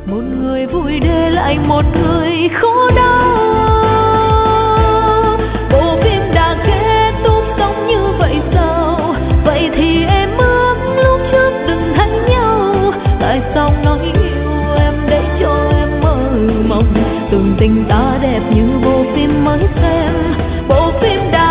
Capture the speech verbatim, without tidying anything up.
một người vui để lại một người khổ đau. Bộ phim đã kết thúc xong như vậy sao? Vậy thì em ước lúc trước đừng thấy nhau. Tại sao nói yêu em để cho em mơ mộng? Tưởng tình ta đẹp như bộ phim mới xem. Bộ phim đã